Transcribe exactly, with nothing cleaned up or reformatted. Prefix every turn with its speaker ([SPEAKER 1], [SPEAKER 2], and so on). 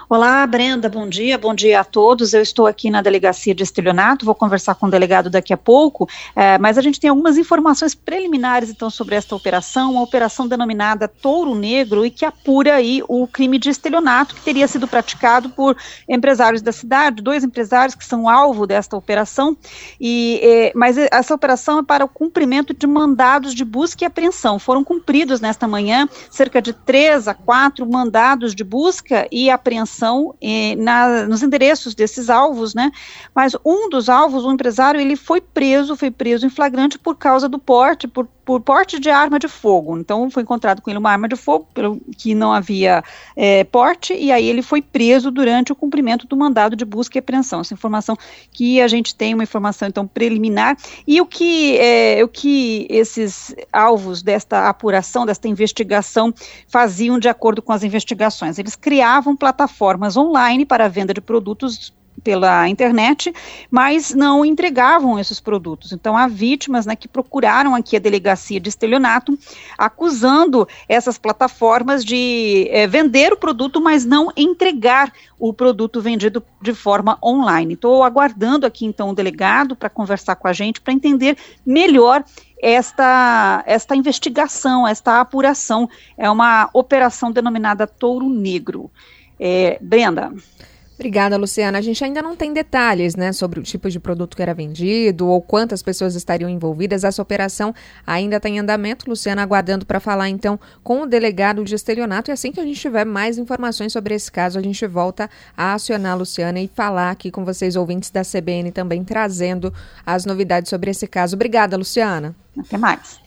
[SPEAKER 1] Olá, Brenda, bom dia, bom dia a todos. Eu estou aqui na Delegacia de Estelionato, vou conversar com o delegado daqui a pouco, é, mas a gente tem algumas informações preliminares, então, sobre esta operação, uma operação denominada Touro Negro e que apura aí o crime de estelionato que teria sido praticado por empresários da cidade, dois empresários que são alvo desta operação, e, é, mas essa operação é para o cumprimento de mandados de busca e apreensão. Foram cumpridos nesta manhã cerca de três a quatro mandados de busca e apreensão Eh, na, nos endereços desses alvos, né, mas um dos alvos, um empresário, ele foi preso, foi preso em flagrante por causa do porte, por, por porte de arma de fogo. Então foi encontrado com ele uma arma de fogo, pelo que não havia eh, porte, e aí ele foi preso durante o cumprimento do mandado de busca e apreensão. Essa informação que a gente tem, uma informação então preliminar, e o que, eh, o que esses alvos desta apuração, desta investigação faziam de acordo com as investigações? Eles criavam plataformas online para a venda de produtos pela internet, mas não entregavam esses produtos. Então, há vítimas, né, que procuraram aqui a Delegacia de Estelionato, acusando essas plataformas de é, vender o produto, mas não entregar o produto vendido de forma online. Estou aguardando aqui, então, o delegado para conversar com a gente, para entender melhor esta, esta investigação, esta apuração. É uma operação denominada Touro Negro. É, Brenda.
[SPEAKER 2] Obrigada, Luciana. A gente ainda não tem detalhes, né, sobre o tipo de produto que era vendido ou quantas pessoas estariam envolvidas. Essa operação ainda está em andamento. Luciana aguardando para falar, então, com o delegado de estelionato. E assim que a gente tiver mais informações sobre esse caso, a gente volta a acionar a Luciana e falar aqui com vocês, ouvintes da C B N, também trazendo as novidades sobre esse caso. Obrigada, Luciana.
[SPEAKER 1] Até mais.